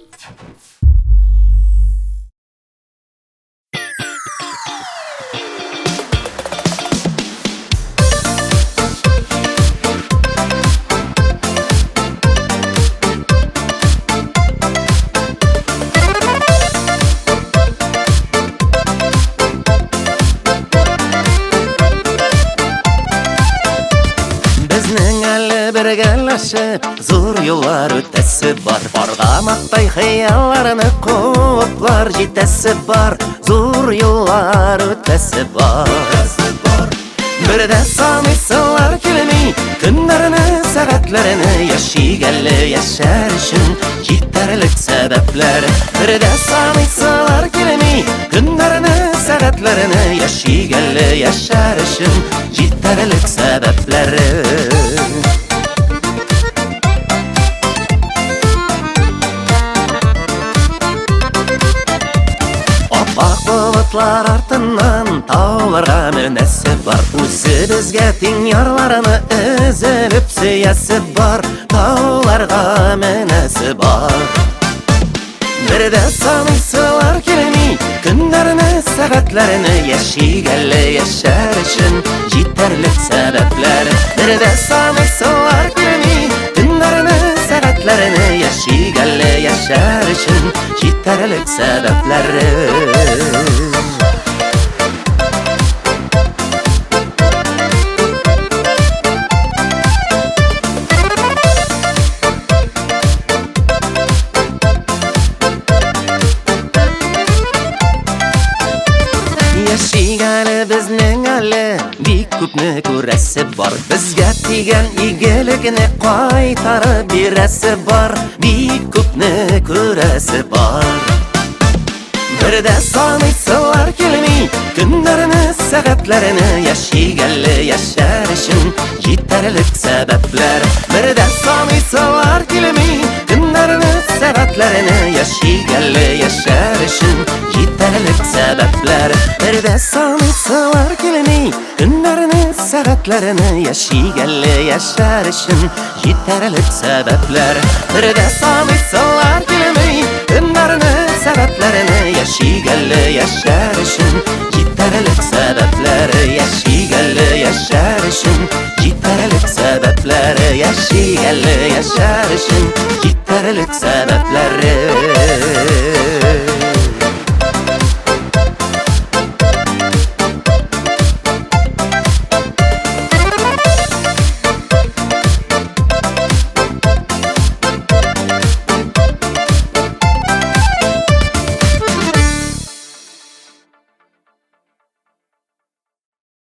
Birgeleşip zor yollar ötesi var. Bardamakтай hayallarını koplar jitesi var. Zor yollar ötesi var. Birde sanıysılar kelimi günlerini, saatlerini yaşaygalı yaşar için yeterlik sebepleri. Birde sanıysılar kelimi günlerini, saatlerini yaşaygalı yaşar için yeterlik sebepleri. Bak bulutlar artından tağlara menesi var. Özü bizge ting yarlarını ezilip siyasi var. Tağlarga menesi var. Birde sanıysılar kelimi günlerini, saatlerini yaşaygalı yaşar için yeterlik sebepleri. Birde sanıysılar kelimi günlerini, saatlerini yaşaygalı yaşar için yeterlik sebepleri. Yaşaygalı bizning ali bik ko'pni ko'rasi bor. Bizga tegan egiligini qaytarib berasi bor. Bik ko'pni ko'rasi bor. Birde sanıysılar kelimi günlerini, saatlerini yaşaygalı yaşar için yeterlik sebepler. Birde sanıysılar kelimi günlerini, saatlerini yaşaygalı yaşar için yeterlik sebepler. Birde sanıysılar kelimi günlerini, saatlerini yaşaygalı yaşar için yeterlik sebepler. Birde sanıysılar kelimi günlerini, saatlerini yaşaygalı yaşar için yeterlik sebepleri. Yaşaygalı yaşar için yeterlik sebepleri. Yaşaygalı yaşar için yeterlik sebepleri.